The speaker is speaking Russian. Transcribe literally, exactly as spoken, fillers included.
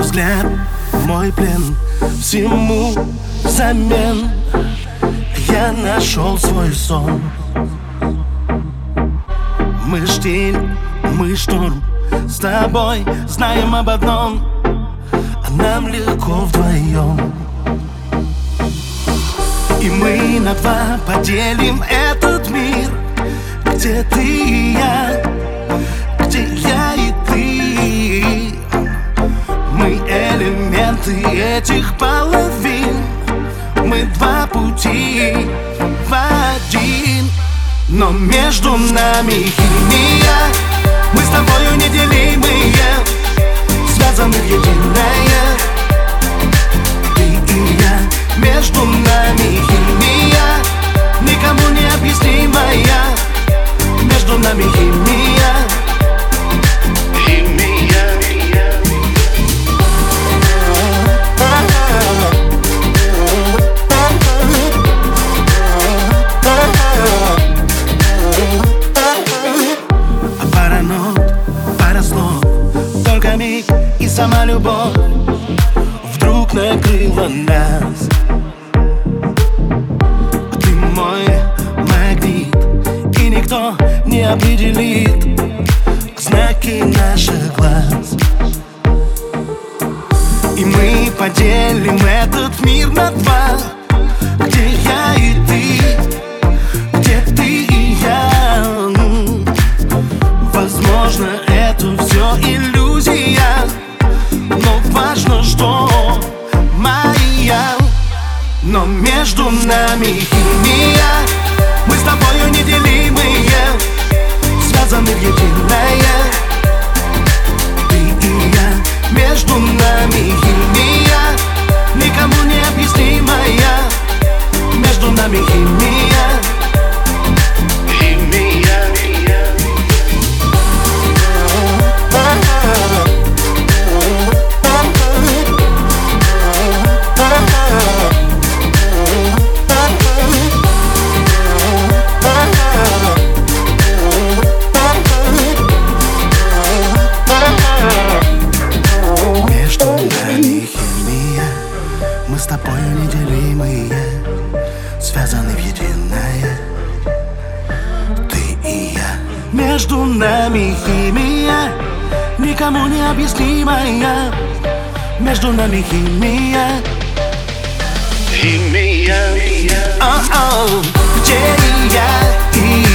взгляд, мой плен, всему взамен я нашел свой сон. Мы штиль, мы шторм, с тобой знаем об одном: а нам легко вдвоем. И мы на два поделим этот мир, где ты и я, где я и ты. Мы элементы этих половин, мы два пути в один. Но между нами химия, мы с тобою неделимые, связаны в единое. Ты и я, между нами химия, никому не объяснимая. Между нами химия, химия. А пара нот, пара слов, только миг и сама любовь вдруг накрыла нас. Ты мой магнит, и никто не определит знаки наших глаз. И мы поделим этот мир на два, где я и ты, где ты и я. Возможно, это все иллюзия, но важно, что моя. Но между нами химия, мы с тобою неделимые, связаны в единое. Ты и я, между нами химия, никому не объяснимая. Между нами химия, химия. Мы с тобою неделимые, связаны в единое. Ты и я, между нами химия, никому не объяснимая. Между нами химия, химия. О-о, где я и